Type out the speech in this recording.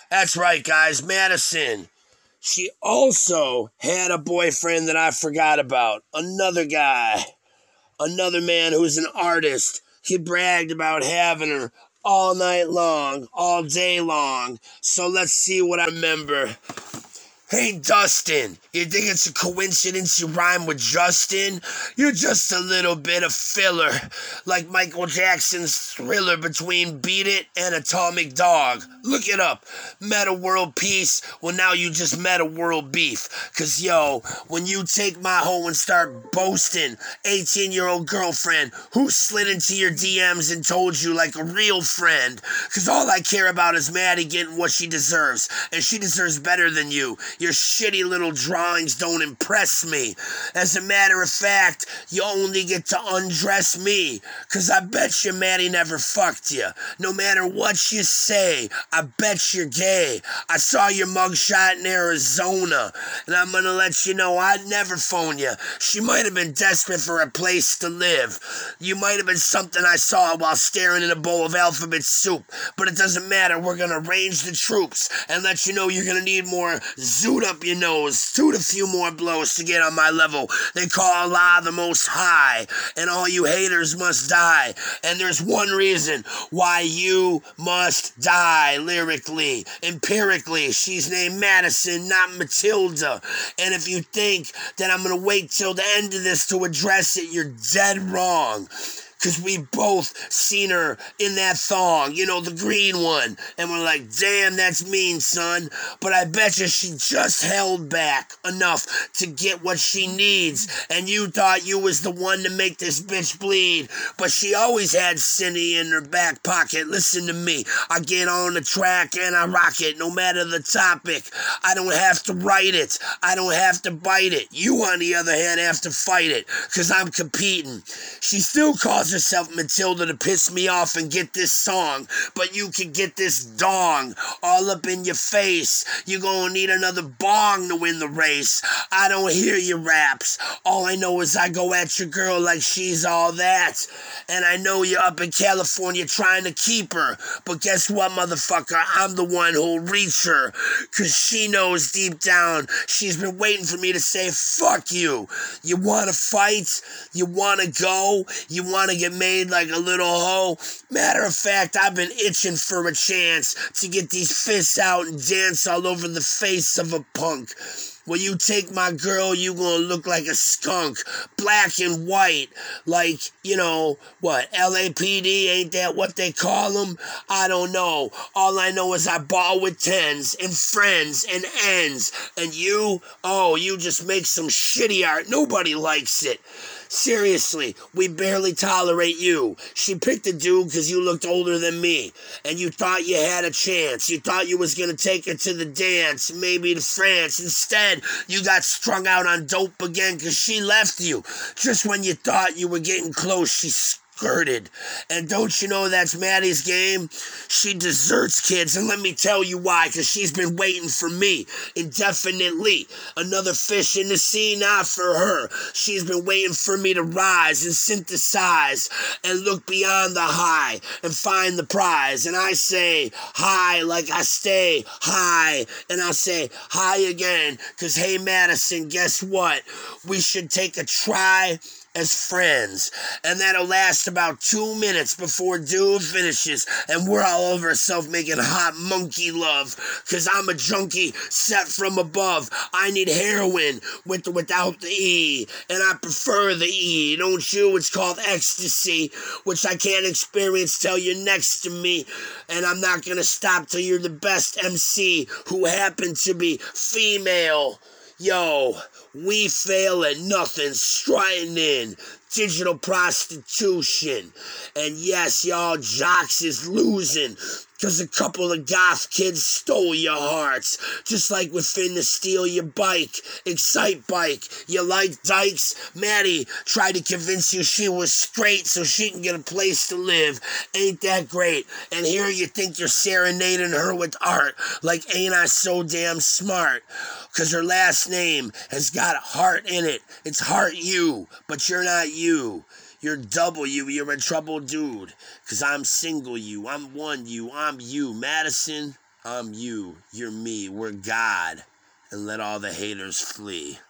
That's right, guys. Madison. She also had a boyfriend that I forgot about. Another guy. Another man who's an artist. He bragged about having her all night long, all day long. So let's see what I remember. Hey, Dustin, you think it's a coincidence you rhyme with Justin? You're just a little bit of filler, like Michael Jackson's Thriller between Beat It and Atomic Dog. Look it up. Meta World Peace, well now you just Meta World Beef. Cause yo, when you take my hoe and start boasting, 18-year-old girlfriend who slid into your DMs and told you like a real friend. Cause all I care about is Maddie getting what she deserves, and she deserves better than you. Your shitty little drawings don't impress me. As a matter of fact, you only get to undress me. Cause I bet you Maddie never fucked you. No matter what you say, I bet you're gay. I saw your mugshot in Arizona, and I'm gonna let you know I'd never phone you. She might have been desperate for a place to live. You might have been something I saw while staring in a bowl of alphabet soup. But it doesn't matter, we're gonna range the troops and let you know you're gonna need more zoot up your nose, toot a few more blows to get on my level. They call Allah the Most High, and all you haters must die. And there's one reason why you must die lyrically, empirically. She's named Madison, not Matilda. And if you think that I'm gonna wait till the end of this to address it, you're dead wrong. Cause we both seen her in that thong, you know, the green one. And we're like, damn, that's mean, son. But I bet you she just held back enough to get what she needs. And you thought you was the one to make this bitch bleed. But she always had Cindy in her back pocket. Listen to me. I get on the track and I rock it, no matter the topic. I don't have to write it. I don't have to bite it. You, on the other hand, have to fight it. Cause I'm competing. She still calls herself Matilda to piss me off and get this song, but you can get this dong all up in your face. You gonna need another bong to win the race. I don't hear your raps. All I know is I go at your girl like she's all that. And I know you're up in California trying to keep her, but guess what, motherfucker? I'm the one who'll reach her, cause she knows deep down she's been waiting for me to say fuck you. You wanna fight? You wanna go? You wanna get made like a little hoe? Matter of fact, I've been itching for a chance to get these fists out and dance all over the face of a punk. When you take my girl, you gonna look like a skunk. Black and white. Like, you know, what, LAPD? Ain't that what they call them? I don't know. All I know is I ball with tens and friends and ends. And you? Oh, you just make some shitty art. Nobody likes it. Seriously, we barely tolerate you. She picked a dude because you looked older than me, and you thought you had a chance. You thought you was going to take her to the dance, maybe to France. Instead, you got strung out on dope again because she left you. Just when you thought you were getting close, she skirted. And don't you know that's Maddie's game? She deserts kids, and let me tell you why, because she's been waiting for me indefinitely. Another fish in the sea, not for her. She's been waiting for me to rise and synthesize and look beyond the high and find the prize. And I say high like I stay high, and I'll say high again, because hey Madison, guess what? We should take a try as friends, and that'll last about 2 minutes before dude finishes and we're all over ourselves making hot monkey love, cause I'm a junkie set from above. I need heroin with or without the E, and I prefer the E, don't you? It's called ecstasy, which I can't experience till you're next to me, and I'm not gonna stop till you're the best MC who happen to be female. Yo, we fail at nothing, striding in digital prostitution. And yes, y'all jocks is losing, cause a couple of goth kids stole your hearts. Just like we're finna steal your bike, Excite Bike. You like dykes? Maddie tried to convince you she was straight so she can get a place to live. Ain't that great? And here you think you're serenading her with art. Like, ain't I so damn smart? Cause her last name has got heart in it. It's Heart You, but you're not you. You're W, you're a troubled dude. Cause I'm single you, I'm one you, I'm you, Madison. I'm you, you're me, we're God, and let all the haters flee.